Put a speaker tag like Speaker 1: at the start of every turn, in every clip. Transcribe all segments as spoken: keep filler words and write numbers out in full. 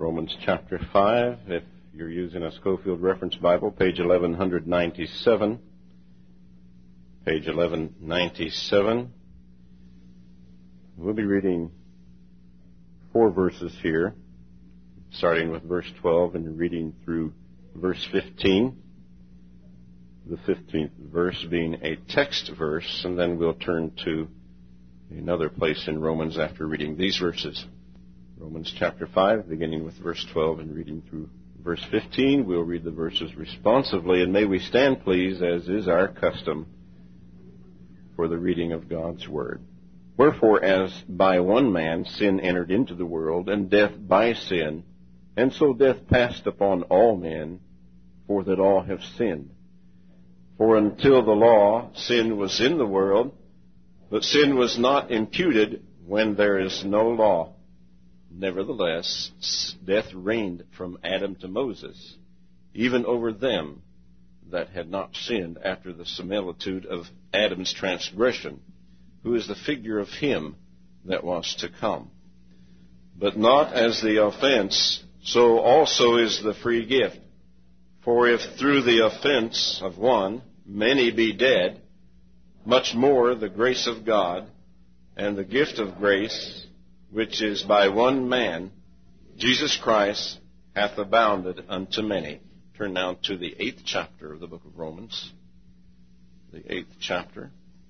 Speaker 1: Romans chapter five. If you're using a Schofield Reference Bible, page eleven ninety-seven. Page eleven ninety-seven. We'll be reading four verses here, starting with verse twelve and reading through verse fifteen. The fifteenth verse being a text verse, and then we'll turn to another place in Romans after reading these verses. Romans chapter five, beginning with verse twelve and reading through verse fifteen. We'll read the verses responsively, and may we stand, please, as is our custom, for the reading of God's Word. Wherefore, as by one man sin entered into the world, and death by sin, and so death passed upon all men, for that all have sinned. For until the law, sin was in the world, but sin was not imputed when there is no law. Nevertheless, death reigned from Adam to Moses, even over them that had not sinned after the similitude of Adam's transgression, who is the figure of him that was to come. But not as the offense, so also is the free gift. For if through the offense of one many be dead, much more the grace of God and the gift of grace, which is by one man, Jesus Christ, hath abounded unto many. Turn now to the eighth chapter of the book of Romans. The eighth chapter.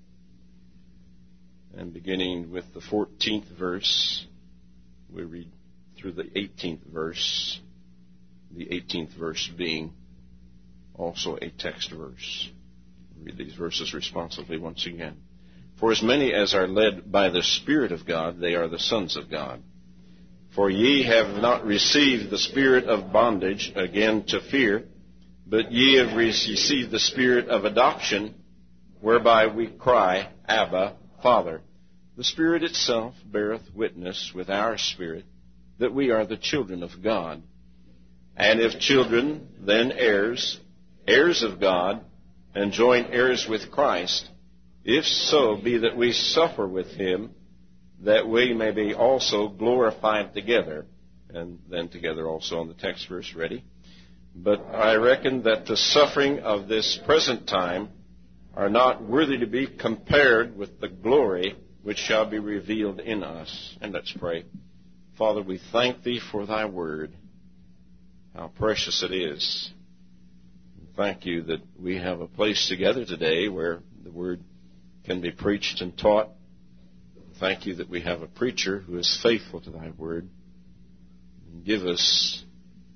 Speaker 1: And beginning with the fourteenth verse, we read through the eighteenth verse, the eighteenth verse being also a text verse. Read these verses responsively once again. For as many as are led by the Spirit of God, they are the sons of God. For ye have not received the spirit of bondage again to fear, but ye have received the spirit of adoption, whereby we cry, Abba, Father. The Spirit itself beareth witness with our spirit that we are the children of God. And if children, then heirs, heirs of God, and joint heirs with Christ, if so be that we suffer with him, that we may be also glorified together. And then together also on the text verse, ready? But I reckon that the suffering of this present time are not worthy to be compared with the glory which shall be revealed in us. And let's pray. Father, we thank thee for thy word. How precious it is. Thank you that we have a place together today where the word can be preached and taught. Thank you that we have a preacher who is faithful to thy word. Give us,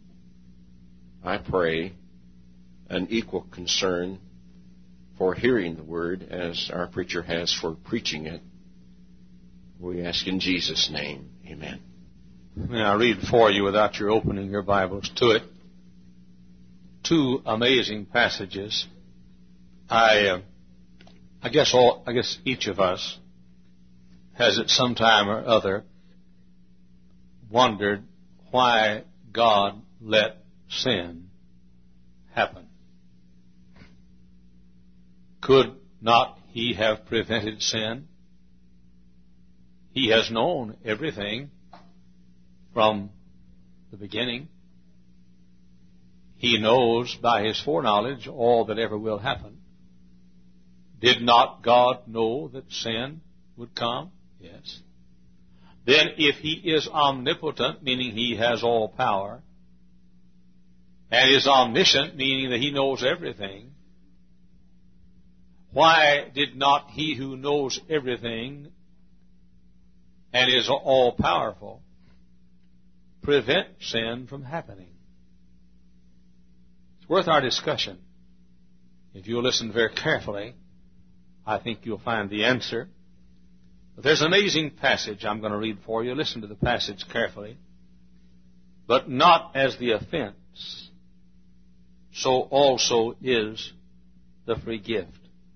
Speaker 1: I pray, an equal concern for hearing the word as our preacher has for preaching it. We ask in Jesus' name, amen.
Speaker 2: May I read for you without your opening your Bibles to it. Two amazing passages. I, uh, I guess all, I guess each of us has at some time or other wondered why God let sin happen. Could not he have prevented sin? He has known everything from the beginning. He knows by his foreknowledge all that ever will happen. Did not God know that sin would come? Yes. Then if he is omnipotent, meaning he has all power, and is omniscient, meaning that he knows everything, why did not he who knows everything and is all-powerful prevent sin from happening? It's worth our discussion. If you'll listen very carefully, I think you'll find the answer. But there's an amazing passage I'm going to read for you. Listen to the passage carefully. But not as the offense, so also is the free gift.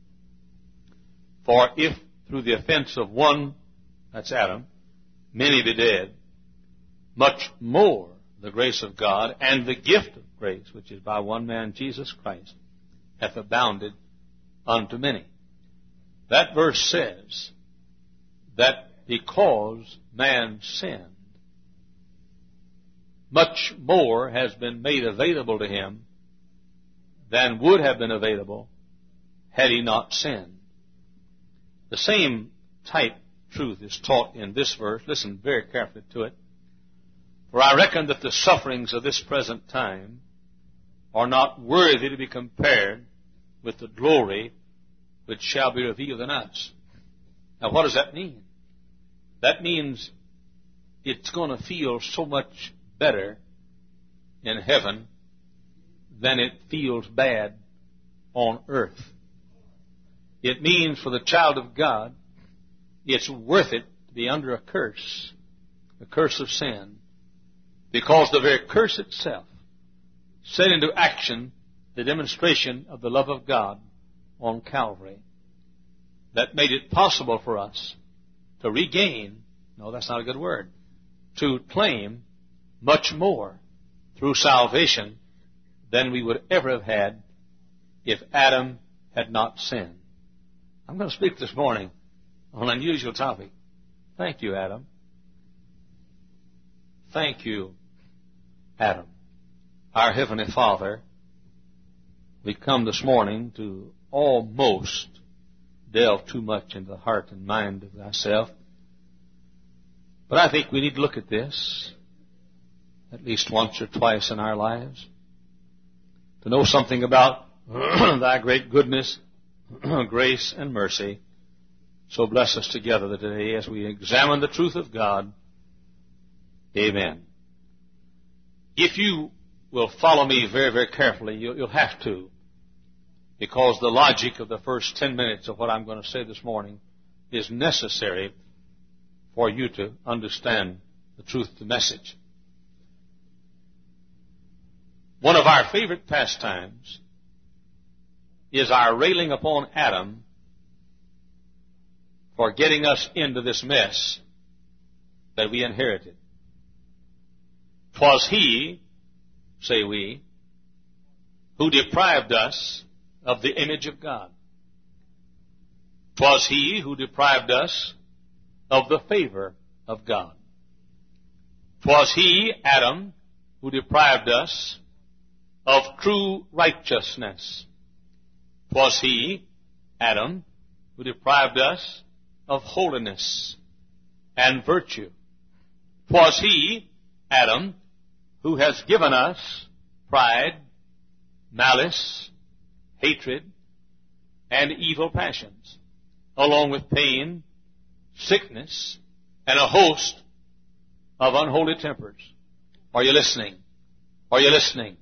Speaker 2: For if through the offense of one, that's Adam, many be dead, much more the grace of God and the gift of grace, which is by one man, Jesus Christ, hath abounded unto many. That verse says that because man sinned, much more has been made available to him than would have been available had he not sinned. The same type truth is taught in this verse. Listen very carefully to it. For I reckon that the sufferings of this present time are not worthy to be compared with the glory which shall be revealed in us. Now, what does that mean? That means it's going to feel so much better in heaven than it feels bad on earth. It means for the child of God, it's worth it to be under a curse, the curse of sin, because the very curse itself set into action the demonstration of the love of God on Calvary that made it possible for us to regain, no, that's not a good word, to claim much more through salvation than we would ever have had if Adam had not sinned. I'm going to speak this morning on an unusual topic. Thank you, Adam. Thank you, Adam. Our Heavenly Father, we come this morning to almost delve too much into the heart and mind of thyself. But I think we need to look at this at least once or twice in our lives to know something about thy great goodness, grace, and mercy. So bless us together today as we examine the truth of God. Amen. If you will follow me very, very carefully, you'll have to, because the logic of the first ten minutes of what I'm going to say this morning is necessary for you to understand the truth of the message. One of our favorite pastimes is our railing upon Adam for getting us into this mess that we inherited. 'Twas he, say we, who deprived us of the image of God. 'Twas he who deprived us of the favor of God. 'Twas he, Adam, who deprived us of true righteousness. 'Twas he, Adam, who deprived us of holiness and virtue. 'Twas he, Adam, who has given us pride, malice, hatred, and evil passions, along with pain, sickness, and a host of unholy tempers. Are you listening? Are you listening?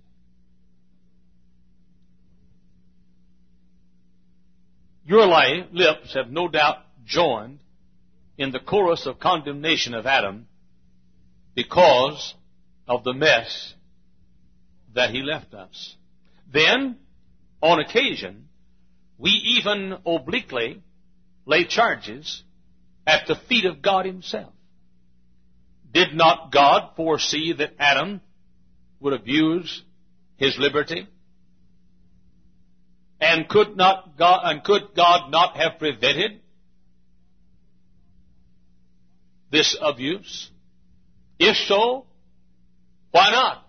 Speaker 2: Your lips have no doubt joined in the chorus of condemnation of Adam because of the mess that he left us. Then, on occasion, we even obliquely lay charges at the feet of God himself. Did not God foresee that Adam would abuse his liberty? And could not God, and could God not have prevented this abuse? If so, why not?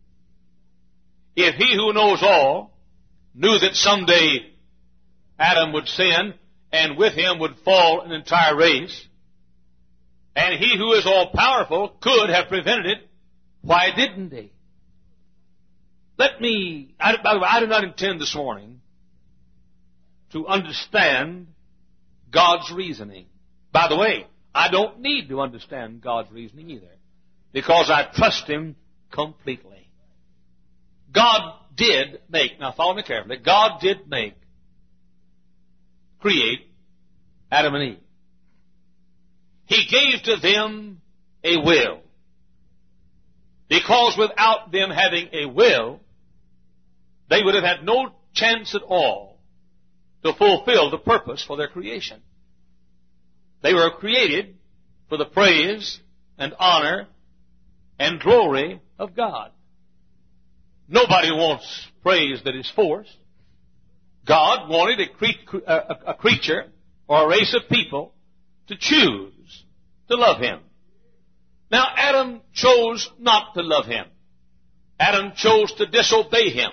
Speaker 2: If he who knows all knew that someday Adam would sin and with him would fall an entire race, and he who is all-powerful could have prevented it, why didn't he? Let me, I, by the way, I do not intend this morning to understand God's reasoning. By the way, I don't need to understand God's reasoning either, because I trust him completely. God did make, now follow me carefully, God did make, create Adam and Eve. He gave to them a will, because without them having a will, they would have had no chance at all to fulfill the purpose for their creation. They were created for the praise and honor and glory of God. Nobody wants praise that is forced. God wanted a, cre- a, a creature or a race of people to choose to love him. Now, Adam chose not to love him. Adam chose to disobey him.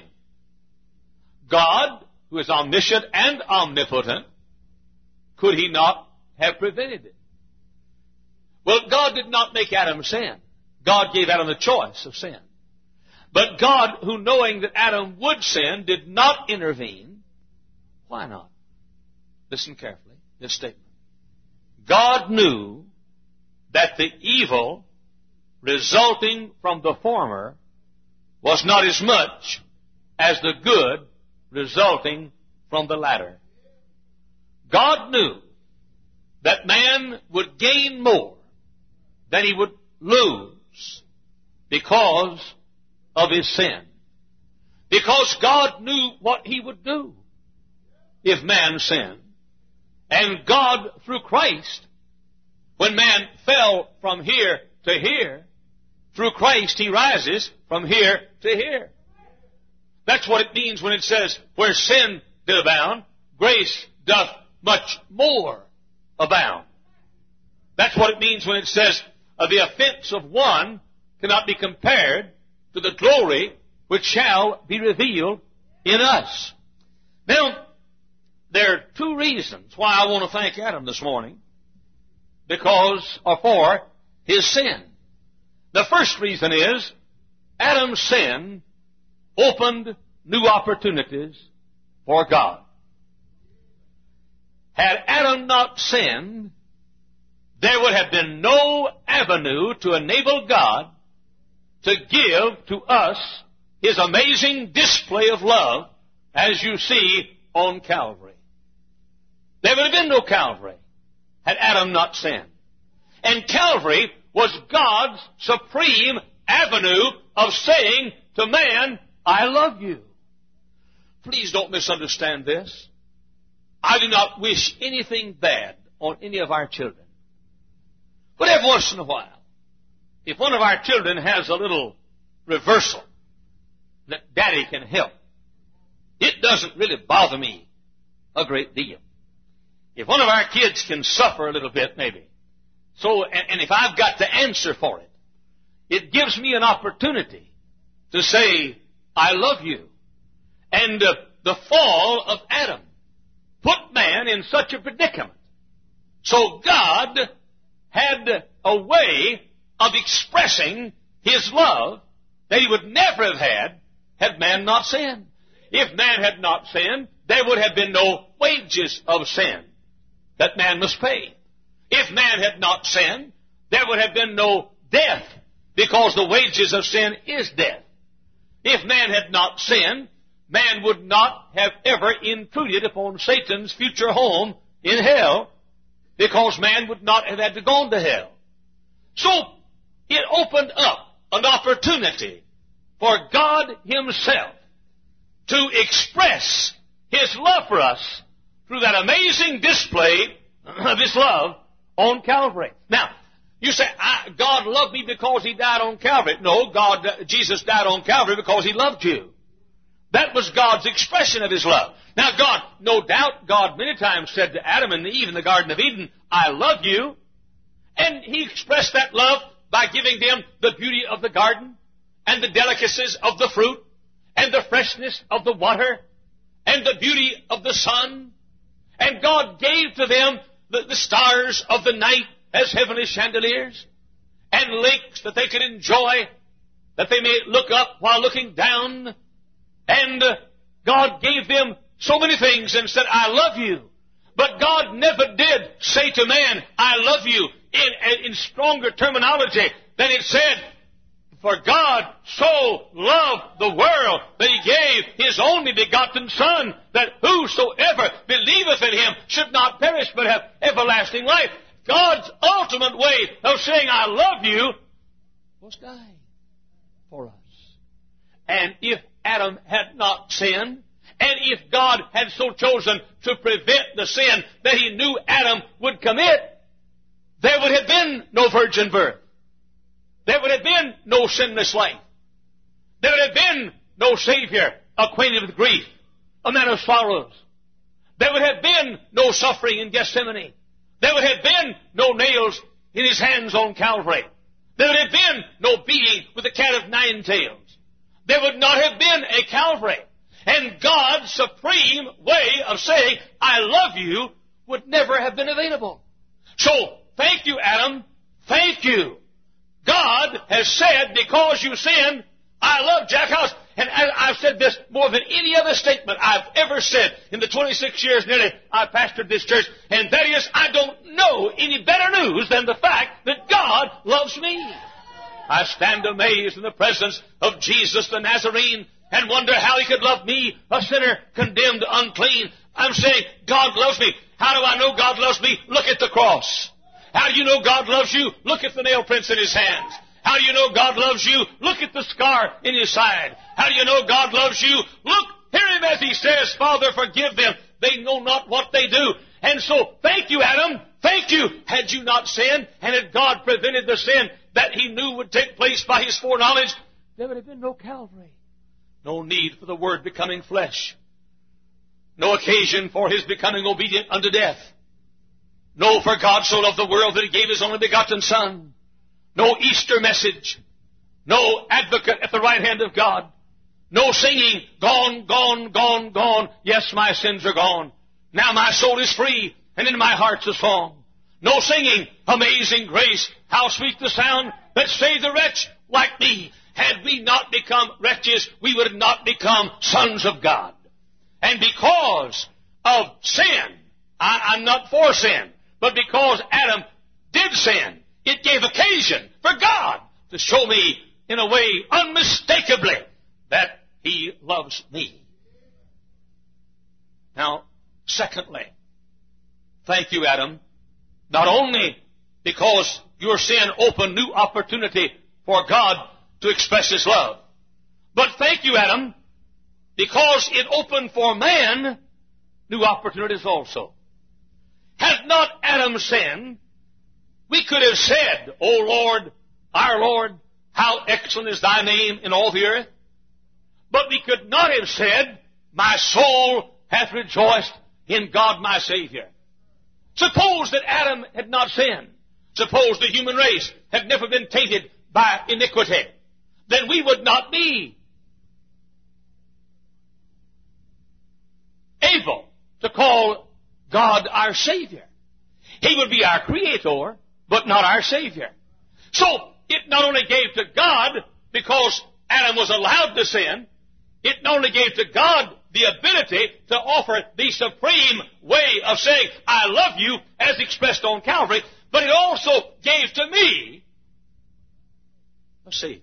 Speaker 2: God, who is omniscient and omnipotent, could he not have prevented it? Well, God did not make Adam sin. God gave Adam the choice of sin. But God, who knowing that Adam would sin, did not intervene. Why not? Listen carefully, this statement. God knew that the evil resulting from the former was not as much as the good resulting from the latter. God knew that man would gain more than he would lose because of his sin. Because God knew what he would do if man sinned. And God, through Christ, when man fell from here to here, through Christ he rises from here to here. That's what it means when it says, where sin did abound, grace doth much more abound. That's what it means when it says, uh, the offense of one cannot be compared to the glory which shall be revealed in us. Now, there are two reasons why I want to thank Adam this morning, because or for his sin. The first reason is Adam's sin opened new opportunities for God. Had Adam not sinned, there would have been no avenue to enable God to give to us his amazing display of love, as you see on Calvary. There would have been no Calvary had Adam not sinned. And Calvary was God's supreme avenue of saying to man, I love you. Please don't misunderstand this. I do not wish anything bad on any of our children. But every once in a while, if one of our children has a little reversal that Daddy can help, it doesn't really bother me a great deal. If one of our kids can suffer a little bit, maybe, so, and, and if I've got to answer for it, it gives me an opportunity to say, I love you. And uh, the fall of Adam put man in such a predicament. So God had a way of expressing his love that he would never have had had man not sinned. If man had not sinned, there would have been no wages of sin that man must pay. If man had not sinned, there would have been no death, because the wages of sin is death. If man had not sinned, man would not have ever intruded upon Satan's future home in hell, because man would not have had to go to hell. So, it opened up an opportunity for God himself to express his love for us through that amazing display of his love on Calvary. Now, you say, I, God loved me because he died on Calvary. No, God, uh, Jesus died on Calvary because he loved you. That was God's expression of his love. Now, God, no doubt, God many times said to Adam and Eve in the Garden of Eden, I love you. And he expressed that love by giving them the beauty of the garden, and the delicacies of the fruit, and the freshness of the water, and the beauty of the sun. And God gave to them the, the stars of the night as heavenly chandeliers, and lakes that they could enjoy, that they may look up while looking down. And uh, God gave them so many things and said, I love you. But God never did say to man, I love you, in, in stronger terminology than it said, for God so loved the world that he gave his only begotten Son, that whosoever believeth in him should not perish but have everlasting life. God's ultimate way of saying, I love you, was dying for us. And if Adam had not sinned, and if God had so chosen to prevent the sin that he knew Adam would commit, there would have been no virgin birth. There would have been no sinless life. There would have been no Savior acquainted with grief, a man of sorrows. There would have been no suffering in Gethsemane. There would have been no nails in his hands on Calvary. there would have been no beating with a cat of nine tails. There would not have been a Calvary. And God's supreme way of saying, I love you, would never have been available. So, thank you, Adam. Thank you. God has said, because you sinned, I love Jack Hyles. And I've said this more than any other statement I've ever said in the twenty-six years nearly I pastored this church. And that is, I don't know any better news than the fact that God loves me. I stand amazed in the presence of Jesus the Nazarene and wonder how He could love me, a sinner condemned unclean. I'm saying, God loves me. How do I know God loves me? Look at the cross. How do you know God loves you? Look at the nail prints in His hands. How do you know God loves you? Look at the scar in His side. How do you know God loves you? Look, hear Him as He says, Father, forgive them. They know not what they do. And so, thank you, Adam. Thank you. Had you not sinned, and had God prevented the sin that He knew would take place by His foreknowledge, there would have been no Calvary. No need for the Word becoming flesh. No occasion for His becoming obedient unto death. No, for God so loved the world that He gave His only begotten Son. No Easter message. No advocate at the right hand of God. No singing, gone, gone, gone, gone. Yes, my sins are gone. Now my soul is free, and in my heart's a song. No singing, amazing grace, how sweet the sound that saved a wretch like me. Had we not become wretches, we would not become sons of God. And because of sin, I, I'm not for sin, but because Adam did sin, it gave occasion for God to show me in a way unmistakably that He loves me. Now, secondly, thank you, Adam, not only because your sin opened new opportunity for God to express His love, but thank you, Adam, because it opened for man new opportunities also. Had not Adam sinned, we could have said, O Lord, our Lord, how excellent is Thy name in all the earth. But we could not have said, my soul hath rejoiced in God my Savior. Suppose that Adam had not sinned. Suppose the human race had never been tainted by iniquity. Then we would not be able to call God our Savior. He would be our Creator, but not our Savior. So, it not only gave to God, because Adam was allowed to sin, it not only gave to God the ability to offer the supreme way of saying, I love you, as expressed on Calvary, but it also gave to me a Savior.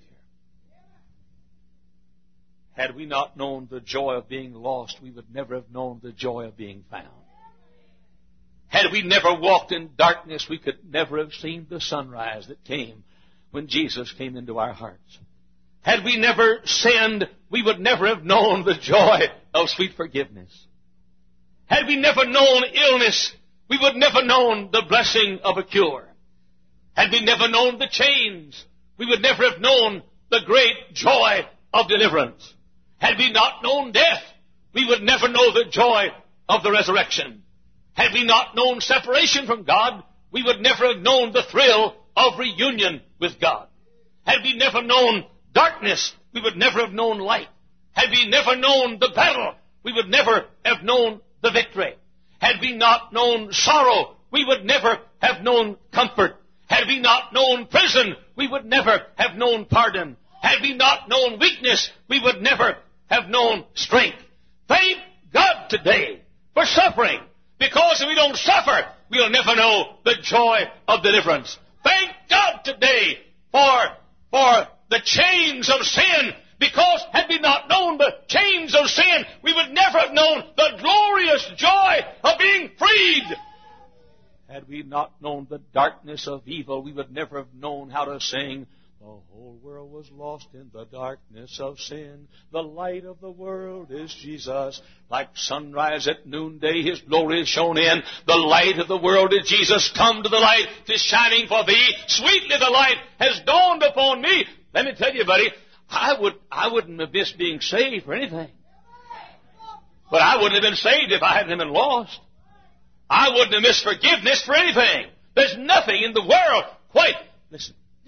Speaker 2: Had we not known the joy of being lost, we would never have known the joy of being found. Had we never walked in darkness, we could never have seen the sunrise that came when Jesus came into our hearts. Had we never sinned, we would never have known the joy of sweet forgiveness. Had we never known illness, we would never known the blessing of a cure. Had we never known the chains, we would never have known the great joy of deliverance. Had we not known death, we would never know the joy of the resurrection. Had we not known separation from God, we would never have known the thrill of reunion with God. Had we never known darkness, we would never have known light. Had we never known the battle, we would never have known the victory. Had we not known sorrow, we would never have known comfort. Had we not known prison, we would never have known pardon. Had we not known weakness, we would never have known strength. Thank God today for suffering, because if we don't suffer, we'll never know the joy of deliverance. Thank God today for, for the chains of sin, because had we not known the chains of sin, we would never have known the glorious joy of being freed. Had we not known the darkness of evil, we would never have known how to sing, the whole world was lost in the darkness of sin. The light of the world is Jesus. Like sunrise at noonday, His glory is shone in. The light of the world is Jesus. Come to the light, 'tis shining for thee. Sweetly the light has dawned upon me. Let me tell you, buddy, I would, I wouldn't have missed being saved for anything. But I wouldn't have been saved if I hadn't been lost. I wouldn't have missed forgiveness for anything. There's nothing in the world quite... Listen.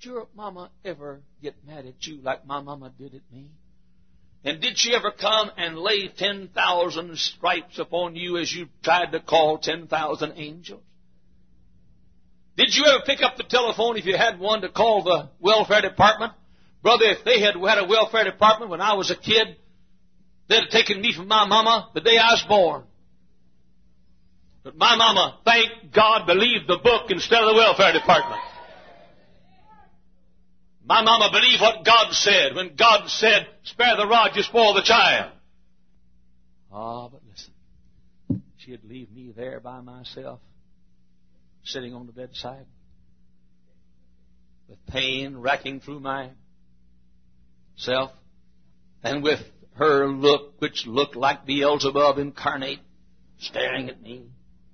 Speaker 2: your mama ever get mad at you like my mama did at me? And did she ever come and lay ten thousand stripes upon you as you tried to call ten thousand angels? Did you ever pick up the telephone, if you had one, to call the welfare department? Brother, if they had had a welfare department when I was a kid, they'd have taken me from my mama the day I was born. But my mama, thank God, believed the book instead of the welfare department. My mama believed what God said when God said, spare the rod, you spoil the child. Ah, but listen, she'd leave me there by myself, sitting on the bedside, with pain racking through my self, and with her look, which looked like Beelzebub incarnate, staring at me.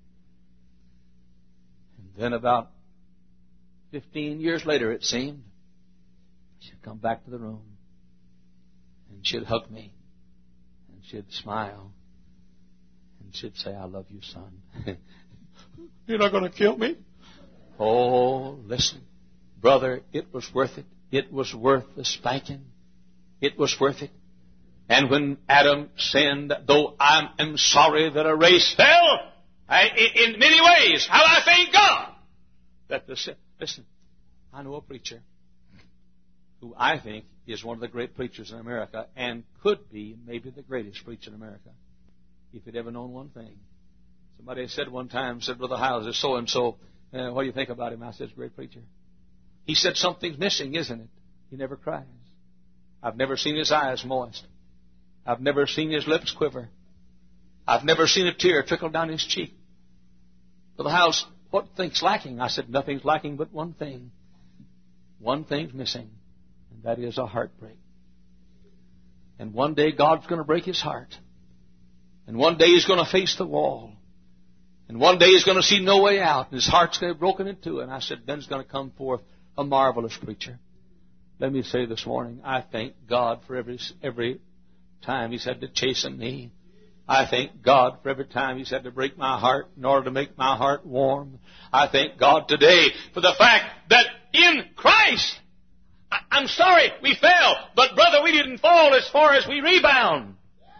Speaker 2: And then about fifteen years later, it seemed, she'd come back to the room, and she'd hug me, and she'd smile, and she'd say, I love you, son. You're not going to kill me? Oh, listen, brother, it was worth it. It was worth the spanking. It was worth it. And when Adam sinned, though I am sorry that a race fell, I, in many ways, how I thank God that the sin. Listen, I know a preacher who I think is one of the great preachers in America and could be maybe the greatest preacher in America if he'd ever known one thing. Somebody said one time, said, Brother Hiles is so-and-so. Uh, what do you think about him? I said, great preacher. He said, something's missing, isn't it? He never cries. I've never seen his eyes moist. I've never seen his lips quiver. I've never seen a tear trickle down his cheek. Brother Hiles, what thing's lacking? I said, nothing's lacking but one thing. One thing's missing, and that is a heartbreak. And one day God's going to break his heart. And one day he's going to face the wall. And one day he's going to see no way out, and his heart's going to be broken in two. And I said, then's going to come forth a marvelous preacher. Let me say this morning, I thank God for every every time he's had to chasten me. I thank God for every time he's had to break my heart in order to make my heart warm. I thank God today for the fact that in Christ, I, I'm sorry we fell, but brother, we didn't fall as far as we rebound.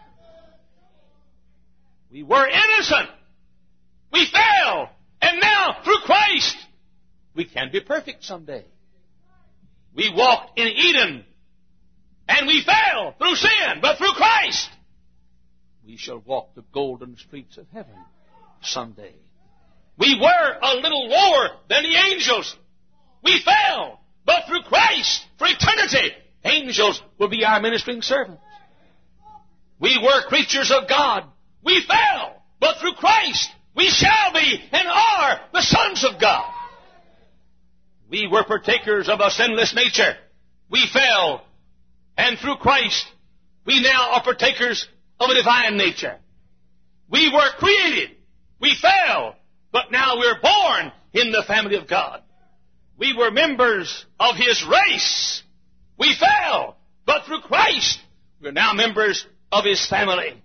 Speaker 2: We were innocent. We fell. And now, through Christ, we can be perfect someday. We walked in Eden, and we fell through sin, but through Christ, we shall walk the golden streets of heaven someday. We were a little lower than the angels. We fell, but through Christ, for eternity, angels will be our ministering servants. We were creatures of God. We fell, but through Christ, we shall be and are the sons of God. We were partakers of a sinless nature. We fell, and through Christ, we now are partakers of a divine nature. We were created. We fell, but now we're born in the family of God. We were members of His race. We fell, but through Christ, we're now members of His family.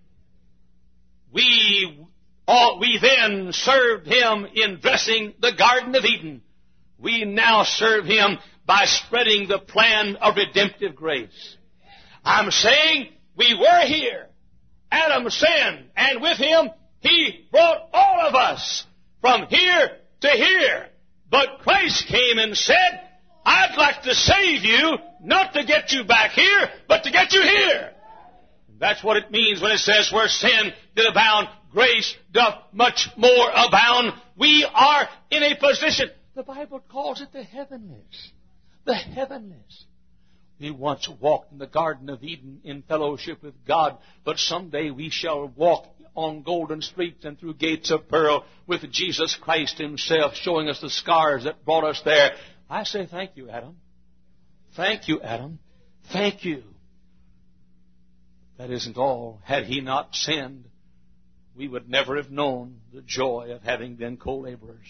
Speaker 2: We all, we then served Him in dressing the Garden of Eden. We now serve Him by spreading the plan of redemptive grace. I'm saying we were here. Adam sinned, and with him, he brought all of us from here to here. But Christ came and said, I'd like to save you, not to get you back here, but to get you here. That's what it means when it says, where sin did abound, grace doth much more abound. We are in a position, the Bible calls it the heavenlies. The heavenlies. We once walked in the Garden of Eden in fellowship with God, but someday we shall walk on golden streets and through gates of pearl with Jesus Christ Himself showing us the scars that brought us there. I say thank you, Adam. Thank you, Adam. Thank you. That isn't all. Had he not sinned, we would never have known the joy of having been co-laborers.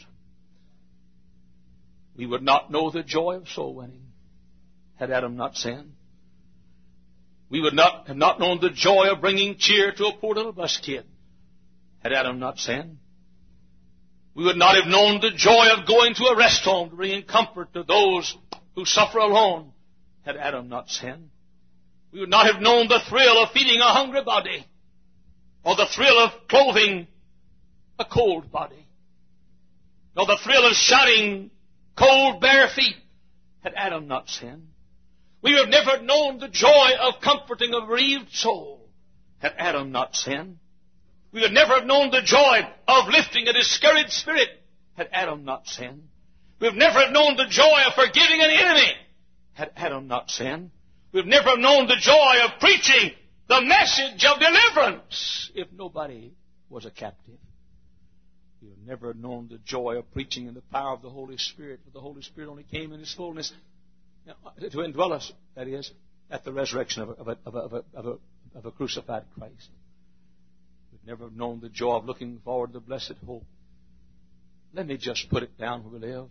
Speaker 2: We would not know the joy of soul winning had Adam not sinned. We would not have not known the joy of bringing cheer to a poor little bus kid had Adam not sinned. We would not have known the joy of going to a rest home to bring comfort to those who suffer alone had Adam not sinned. We would not have known the thrill of feeding a hungry body or the thrill of clothing a cold body nor the thrill of shouting cold bare feet had Adam not sinned. We would have never known the joy of comforting a bereaved soul had Adam not sinned. We would never have known the joy of lifting a discouraged spirit had Adam not sinned. We would never have known the joy of forgiving an enemy had Adam not sinned. We would never have known the joy of preaching the message of deliverance if nobody was a captive. We would never have known the joy of preaching in the power of the Holy Spirit, for the Holy Spirit only came in His fullness to indwell us, that is, at the resurrection of a, of a, of a, of a, of a, of a crucified Christ. We'd never have known the joy of looking forward to the blessed hope. Let me just put it down where we live.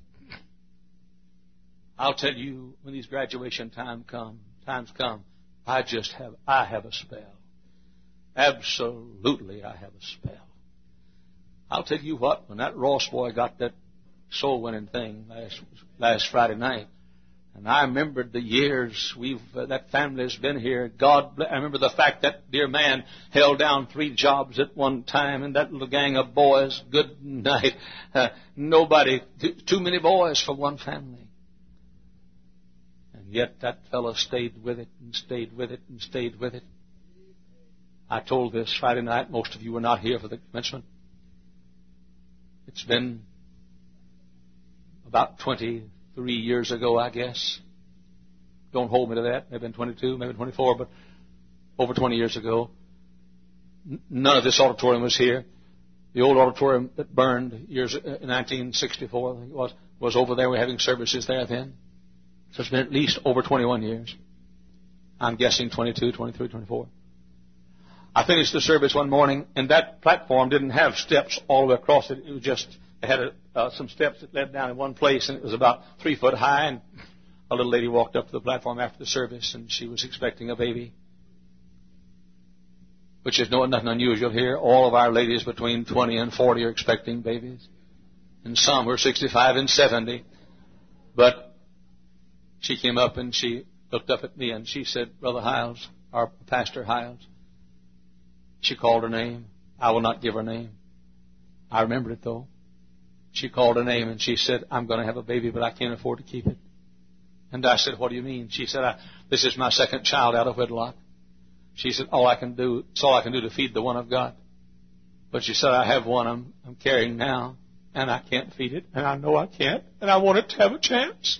Speaker 2: I'll tell you, when these graduation time come, times come, I just have, I have a spell. Absolutely, I have a spell. I'll tell you what, when that Ross boy got that soul-winning thing last last Friday night, and I remembered the years we've uh, that family has been here. God, I remember the fact that dear man held down three jobs at one time, and that little gang of boys. Good night. Uh, nobody, too, too many boys for one family. And yet that fellow stayed with it and stayed with it and stayed with it. I told this Friday night. Most of you were not here for the commencement. It's been about twenty-three years ago, I guess. Don't hold me to that. Maybe twenty-two, maybe twenty-four, but over twenty years ago. None of this auditorium was here. The old auditorium that burned years in nineteen sixty-four, I think it was, was over there. We're having services there then. So it's been at least over twenty-one years. I'm guessing twenty-two, twenty-three, twenty-four. I finished the service one morning, and that platform didn't have steps all the way across it. It was just, it had a, uh, some steps that led down in one place, and it was about three foot high. And a little lady walked up to the platform after the service, and she was expecting a baby, which is no, nothing unusual here. All of our ladies between twenty and forty are expecting babies, and some were sixty-five and seventy. But she came up and she looked up at me, and she said, "Brother Hiles, our Pastor Hiles." She called her name. I will not give her name. I remember it, though. She called her name, and she said, "I'm going to have a baby, but I can't afford to keep it." And I said, "What do you mean?" She said, I, "This is my second child out of wedlock." She said, "All I can do, it's all I can do to feed the one I've got." But she said, "I have one I'm, I'm carrying now, and I can't feed it, and I know I can't, and I want it to have a chance."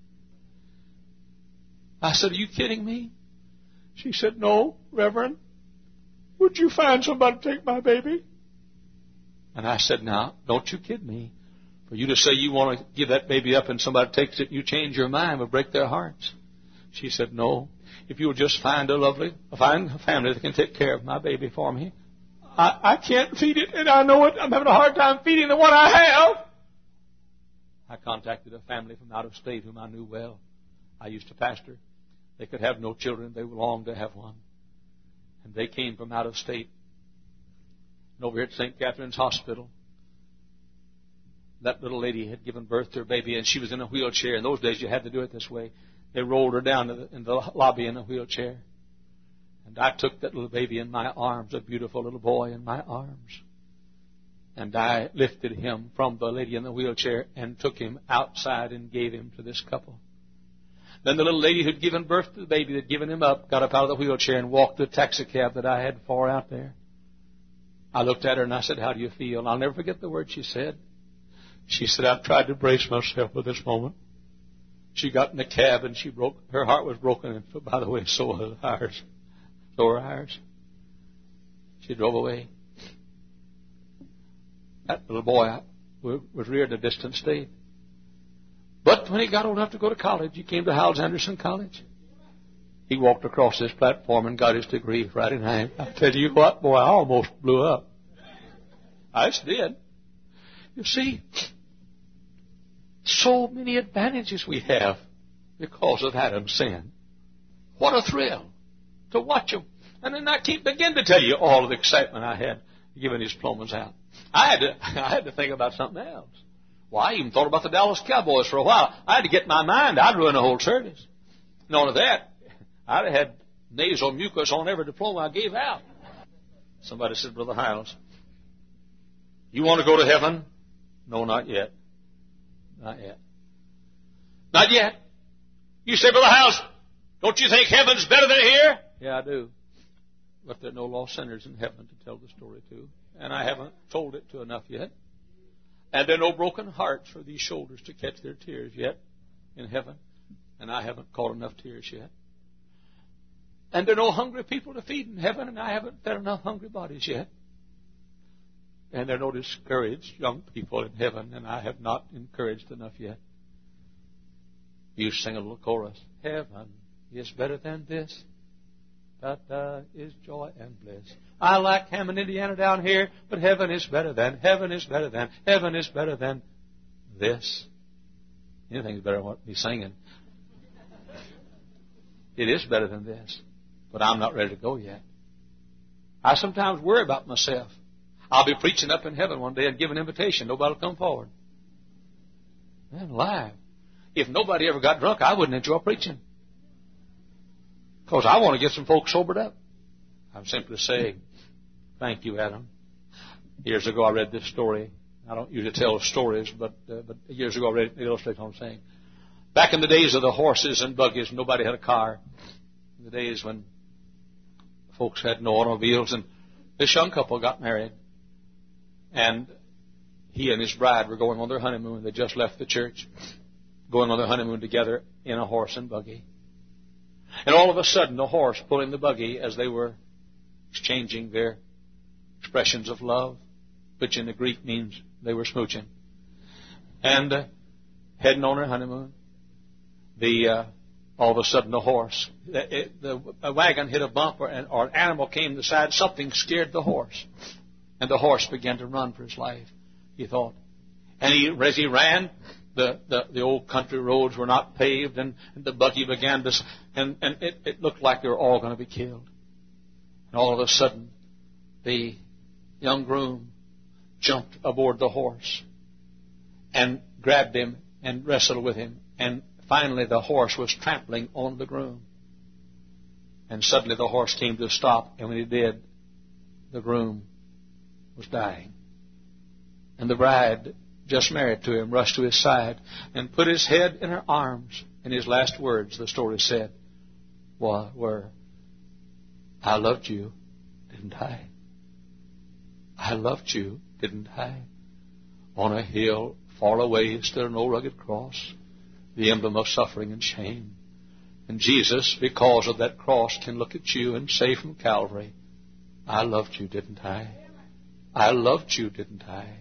Speaker 2: I said, "Are you kidding me?" She said, "No, Reverend. Would you find somebody to take my baby?" And I said, "Now, don't you kid me. For you to say you want to give that baby up and somebody takes it, you change your mind, will break their hearts." She said, "No. If you will just find a lovely, find a family that can take care of my baby for me. I, I can't feed it, and I know it. I'm having a hard time feeding the one I have." I contacted a family from out of state whom I knew well. I used to pastor. They could have no children. They longed to have one. And they came from out of state. And over here at Saint Catherine's Hospital, that little lady had given birth to her baby, and she was in a wheelchair. In those days, you had to do it this way. They rolled her down to the, in the lobby in a wheelchair. And I took that little baby in my arms, a beautiful little boy in my arms. And I lifted him from the lady in the wheelchair and took him outside and gave him to this couple. Then the little lady who'd given birth to the baby, that had given him up, got up out of the wheelchair and walked to the taxi cab that I had far out there. I looked at her and I said, "How do you feel?" And I'll never forget the words she said. She said, "I've tried to brace myself for this moment." She got in the cab and she broke, her heart was broken. And by the way, so was ours. So were ours. She drove away. That little boy was reared in a distant state. But when he got old enough to go to college, he came to Howells Anderson College. He walked across this platform and got his degree Friday night. I tell you what, boy, I almost blew up. I just did. You see, so many advantages we have because of Adam's sin. What a thrill to watch him. And then I can't begin to tell you all of the excitement I had giving his diplomas out. I had to, I had to think about something else. Well, I even thought about the Dallas Cowboys for a while. I had to get my mind. I'd ruin the whole service. None of that. I'd have had nasal mucus on every diploma I gave out. Somebody said, Brother Hiles, you want to go to heaven? No, not yet. Not yet. Not yet. You say, Brother Hiles, don't you think heaven's better than here? Yeah, I do. But there are no lost sinners in heaven to tell the story to. And I haven't told it to enough yet. And there are no broken hearts for these shoulders to catch their tears yet in heaven. And I haven't caught enough tears yet. And there are no hungry people to feed in heaven, and I haven't fed enough hungry bodies yet. And there are no discouraged young people in heaven, and I have not encouraged enough yet. You sing a little chorus. Heaven is better than this. Da-da is joy and bliss. I like Hammond, Indiana down here, but heaven is better than, heaven is better than, heaven is better than this. Anything's better than what he's singing. It is better than this, but I'm not ready to go yet. I sometimes worry about myself. I'll be preaching up in heaven one day and give an invitation. Nobody will come forward. Man, alive. If nobody ever got drunk, I wouldn't enjoy preaching. Because I want to get some folks sobered up. I'm simply saying, thank you, Adam. Years ago I read this story. I don't usually tell stories, but uh, but years ago I read it to illustrate what I'm saying. Back in the days of the horses and buggies, nobody had a car. In the days when folks had no automobiles, and this young couple got married. And he and his bride were going on their honeymoon. They just left the church, going on their honeymoon together in a horse and buggy. And all of a sudden, the horse pulling the buggy as they were exchanging their expressions of love, which in the Greek means they were smooching, and uh, heading on their honeymoon. The uh, all of a sudden, the horse, it, the a wagon hit a bump, or an, or an animal came to the side. Something scared the horse, and the horse began to run for his life. He thought, and he, as he ran, the, the, the old country roads were not paved, and, and the buggy began to, and, and it, it looked like they were all going to be killed. And all of a sudden, the young groom jumped aboard the horse and grabbed him and wrestled with him. And finally, the horse was trampling on the groom. And suddenly, the horse came to a stop. And when he did, the groom was dying. And the bride, just married to him, rushed to his side and put his head in her arms. And his last words, the story said, were, I loved you, didn't I? I loved you, didn't I? On a hill far away stood an old rugged cross, the emblem of suffering and shame. And Jesus, because of that cross, can look at you and say from Calvary, I loved you, didn't I? I loved you, didn't I?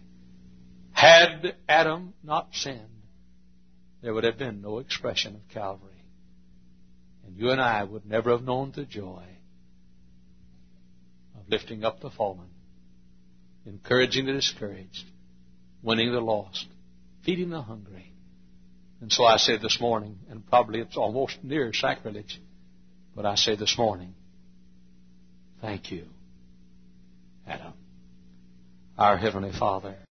Speaker 2: Had Adam not sinned, there would have been no expression of Calvary. And you and I would never have known the joy of lifting up the fallen, encouraging the discouraged, winning the lost, feeding the hungry. And so I say this morning, and probably it's almost near sacrilege, but I say this morning, thank you, Adam, our Heavenly Father.